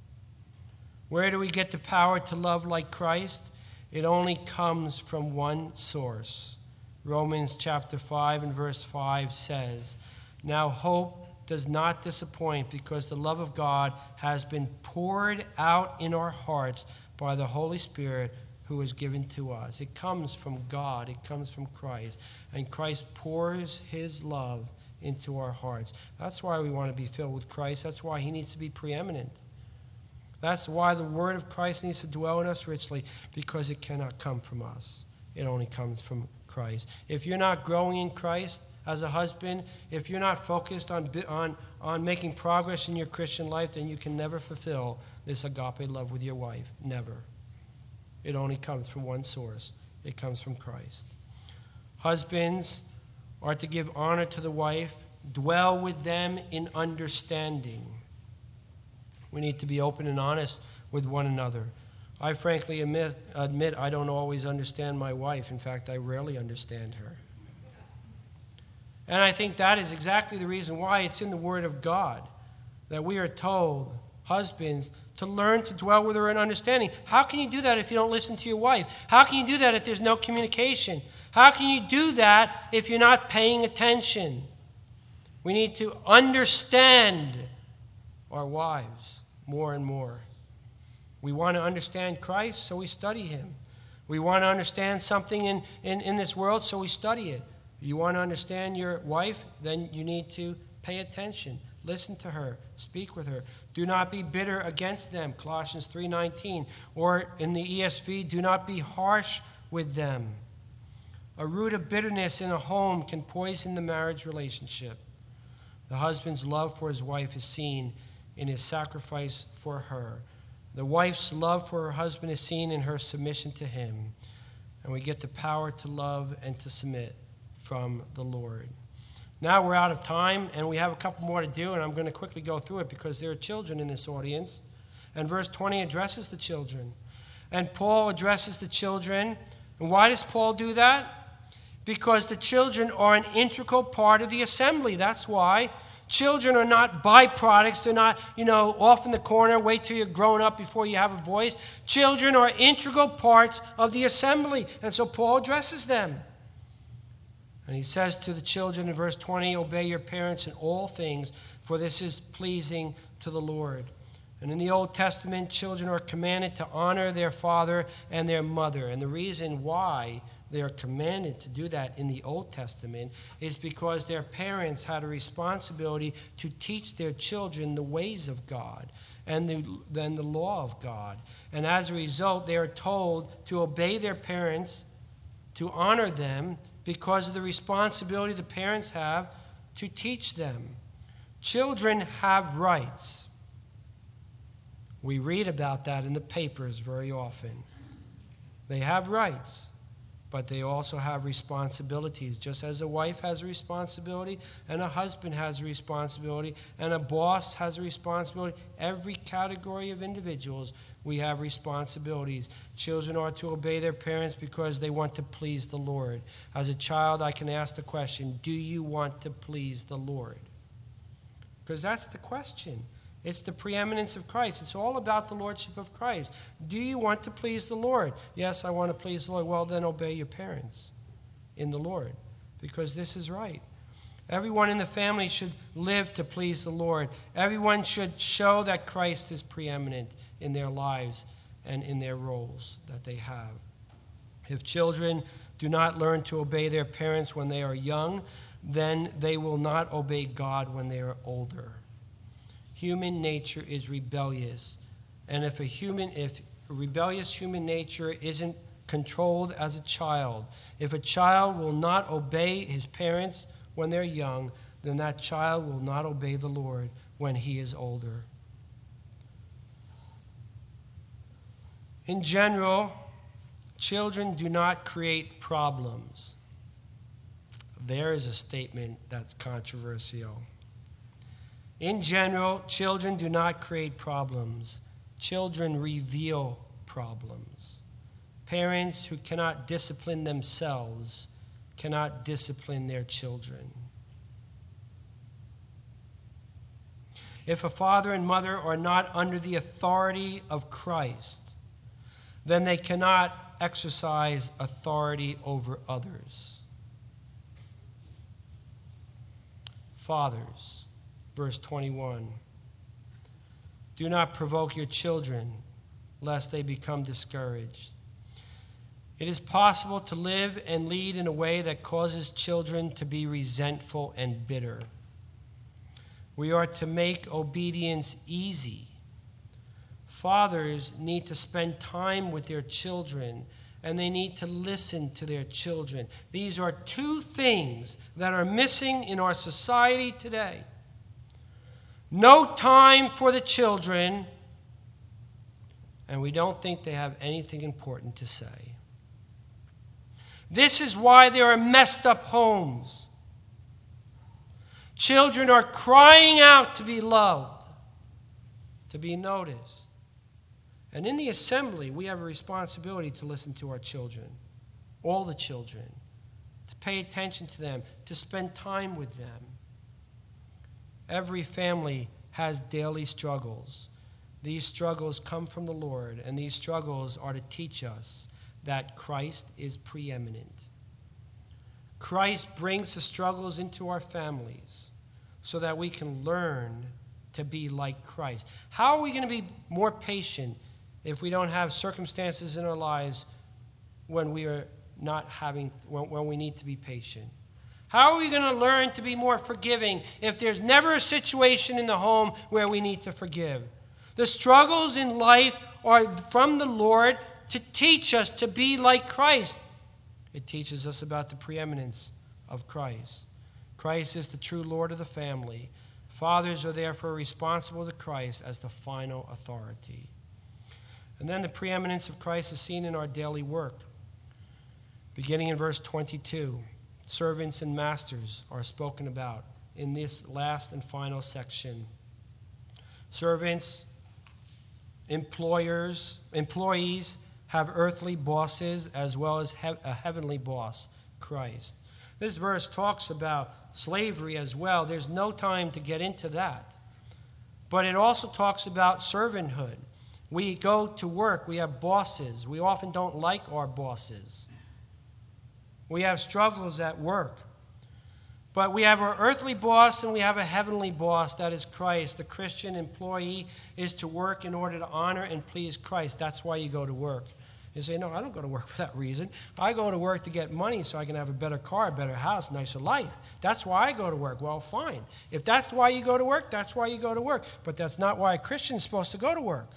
Where do we get the power to love like Christ? It only comes from one source. Romans chapter 5 and verse 5 says, "Now hope does not disappoint, because the love of God has been poured out in our hearts by the Holy Spirit who is given to us." It comes from God. It comes from Christ. And Christ pours his love into our hearts. That's why we want to be filled with Christ. That's why he needs to be preeminent. That's why the word of Christ needs to dwell in us richly, because it cannot come from us. It only comes from Christ. If you're not growing in Christ as a husband, if you're not focused on making progress in your Christian life, then you can never fulfill this agape love with your wife. Never. It only comes from one source. It comes from Christ. Husbands are to give honor to the wife, dwell with them in understanding. We need to be open and honest with one another. I frankly admit I don't always understand my wife. In fact, I rarely understand her. And I think that is exactly the reason why it's in the Word of God that we are told, husbands, to learn to dwell with her in understanding. How can you do that if you don't listen to your wife? How can you do that if there's no communication? How can you do that if you're not paying attention? We need to understand our wives more and more. We want to understand Christ, so we study him. We want to understand something in this world, so we study it. You want to understand your wife, then you need to pay attention. Listen to her. Speak with her. Do not be bitter against them, Colossians 3:19. Or in the ESV, do not be harsh with them. A root of bitterness in a home can poison the marriage relationship. The husband's love for his wife is seen in his sacrifice for her. The wife's love for her husband is seen in her submission to him. And we get the power to love and to submit from the Lord. Now we're out of time, and we have a couple more to do, and I'm going to quickly go through it because there are children in this audience. And verse 20 addresses the children. And Paul addresses the children. And why does Paul do that? Because the children are an integral part of the assembly. That's why. Children are not byproducts. They're not, off in the corner, wait till you're grown up before you have a voice. Children are integral parts of the assembly. And so Paul addresses them. And he says to the children in verse 20, obey your parents in all things, for this is pleasing to the Lord. And in the Old Testament, children are commanded to honor their father and their mother. And the reason why they are commanded to do that in the Old Testament is because their parents had a responsibility to teach their children the ways of God and then the law of God. And as a result, they are told to obey their parents, to honor them, because of the responsibility the parents have to teach them. Children have rights. We read about that in the papers very often. They have rights, but they also have responsibilities. Just as a wife has a responsibility, and a husband has a responsibility, and a boss has a responsibility, every category of individuals, we have responsibilities. Children are to obey their parents because they want to please the Lord. As a child, I can ask the question, do you want to please the Lord? Because that's the question. It's the preeminence of Christ. It's all about the lordship of Christ. Do you want to please the Lord? Yes, I want to please the Lord. Well, then obey your parents in the Lord, because this is right. Everyone in the family should live to please the Lord. Everyone should show that Christ is preeminent in their lives and in their roles that they have. If children do not learn to obey their parents when they are young, then they will not obey God when they are older. Human nature is rebellious. And if rebellious human nature isn't controlled as a child, if a child will not obey his parents when they're young, then that child will not obey the Lord when he is older. In general, children do not create problems. There is a statement that's controversial. In general, children do not create problems. Children reveal problems. Parents who cannot discipline themselves cannot discipline their children. If a father and mother are not under the authority of Christ, then they cannot exercise authority over others. Fathers, verse 21. Do not provoke your children, lest they become discouraged. It is possible to live and lead in a way that causes children to be resentful and bitter. We are to make obedience easy. Fathers need to spend time with their children, and they need to listen to their children. These are two things that are missing in our society today. No time for the children, and we don't think they have anything important to say. This is why there are messed up homes. Children are crying out to be loved, to be noticed. And in the assembly, we have a responsibility to listen to our children, all the children, to pay attention to them, to spend time with them. Every family has daily struggles. These struggles come from the Lord, and these struggles are to teach us that Christ is preeminent. Christ brings the struggles into our families so that we can learn to be like Christ. How are we going to be more patient if we don't have circumstances in our lives when we are not having, when we need to be patient? How are we going to learn to be more forgiving if there's never a situation in the home where we need to forgive? The struggles in life are from the Lord to teach us to be like Christ. It teaches us about the preeminence of Christ. Christ is the true Lord of the family. Fathers are therefore responsible to Christ as the final authority. And then the preeminence of Christ is seen in our daily work. Beginning in verse 22, servants and masters are spoken about in this last and final section. Servants, employees have earthly bosses as well as a heavenly boss, Christ. This verse talks about slavery as well. There's no time to get into that. But it also talks about servanthood. We go to work. We have bosses. We often don't like our bosses. We have struggles at work. But we have our earthly boss and we have a heavenly boss, that is Christ. The Christian employee is to work in order to honor and please Christ. That's why you go to work. You say, no, I don't go to work for that reason. I go to work to get money so I can have a better car, a better house, nicer life. That's why I go to work. Well, fine. If that's why you go to work, that's why you go to work. But that's not why a Christian is supposed to go to work.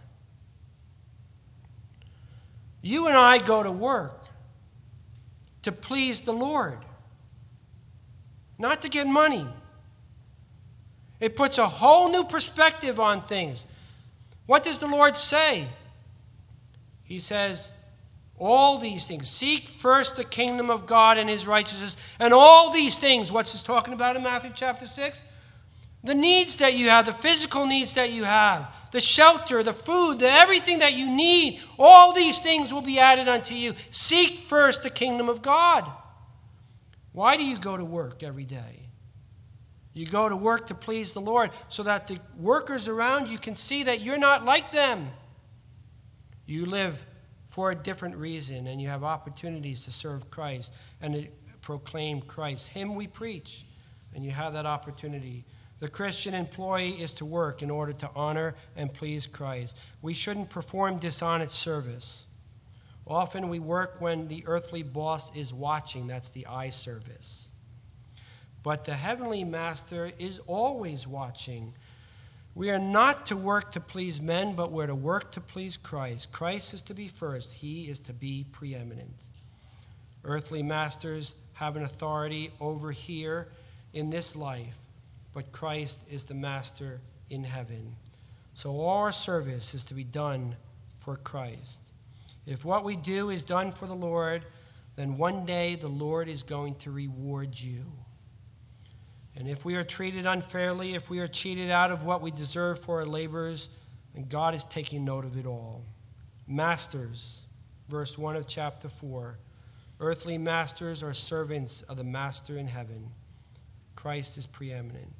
You and I go to work to please the Lord, not to get money. It puts a whole new perspective on things. What does the Lord say? He says, all these things. Seek first the kingdom of God and his righteousness. And all these things, what's this talking about in Matthew chapter 6? The needs that you have, the physical needs that you have, the shelter, the food, everything that you need, all these things will be added unto you. Seek first the kingdom of God. Why do you go to work every day? You go to work to please the Lord so that the workers around you can see that you're not like them. You live for a different reason, and you have opportunities to serve Christ and to proclaim Christ. Him we preach, and you have that opportunity. The Christian employee is to work in order to honor and please Christ. We shouldn't perform dishonest service. Often we work when the earthly boss is watching. That's the eye service. But the heavenly master is always watching. We are not to work to please men, but we're to work to please Christ. Christ is to be first. He is to be preeminent. Earthly masters have an authority over here in this life, but Christ is the master in heaven. So all our service is to be done for Christ. If what we do is done for the Lord, then one day the Lord is going to reward you. And if we are treated unfairly, if we are cheated out of what we deserve for our labors, then God is taking note of it all. Masters, verse 1 of chapter 4. Earthly masters are servants of the master in heaven. Christ is preeminent.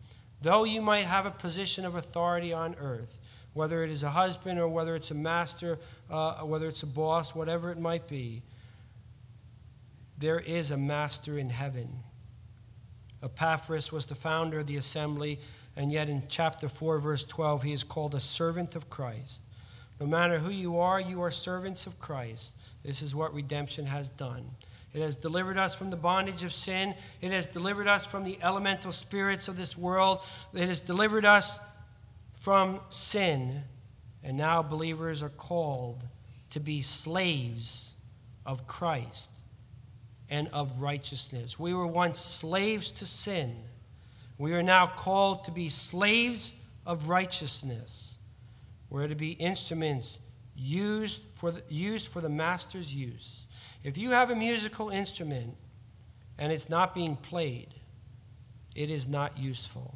Though you might have a position of authority on earth, whether it is a husband or whether it's a master, whether it's a boss, whatever it might be, there is a master in heaven. Epaphras was the founder of the assembly, and yet in chapter 4, verse 12, he is called a servant of Christ. No matter who you are servants of Christ. This is what redemption has done. It has delivered us from the bondage of sin. It has delivered us from the elemental spirits of this world. It has delivered us from sin. And now believers are called to be slaves of Christ and of righteousness. We were once slaves to sin. We are now called to be slaves of righteousness. We're to be instruments used for the master's use. If you have a musical instrument and it's not being played, it is not useful.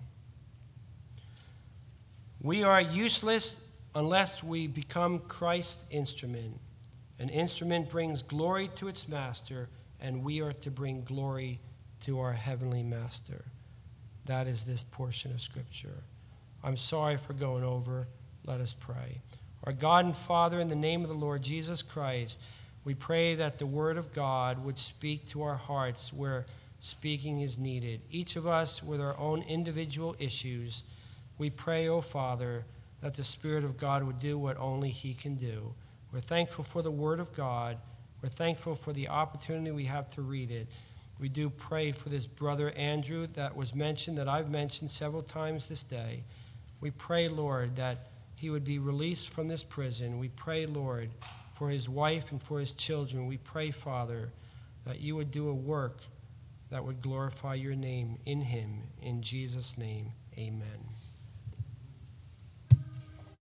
We are useless unless we become Christ's instrument. An instrument brings glory to its master, and we are to bring glory to our heavenly master. That is this portion of Scripture. I'm sorry for going over. Let us pray. Our God and Father, in the name of the Lord Jesus Christ, we pray that the Word of God would speak to our hearts where speaking is needed. Each of us with our own individual issues, we pray, O Father, that the Spirit of God would do what only He can do. We're thankful for the Word of God. We're thankful for the opportunity we have to read it. We do pray for this brother Andrew that was mentioned, that I've mentioned several times this day. We pray, Lord, that he would be released from this prison. We pray, Lord, for his wife and for his children. We pray, Father, that you would do a work that would glorify your name in him. In Jesus' name, amen.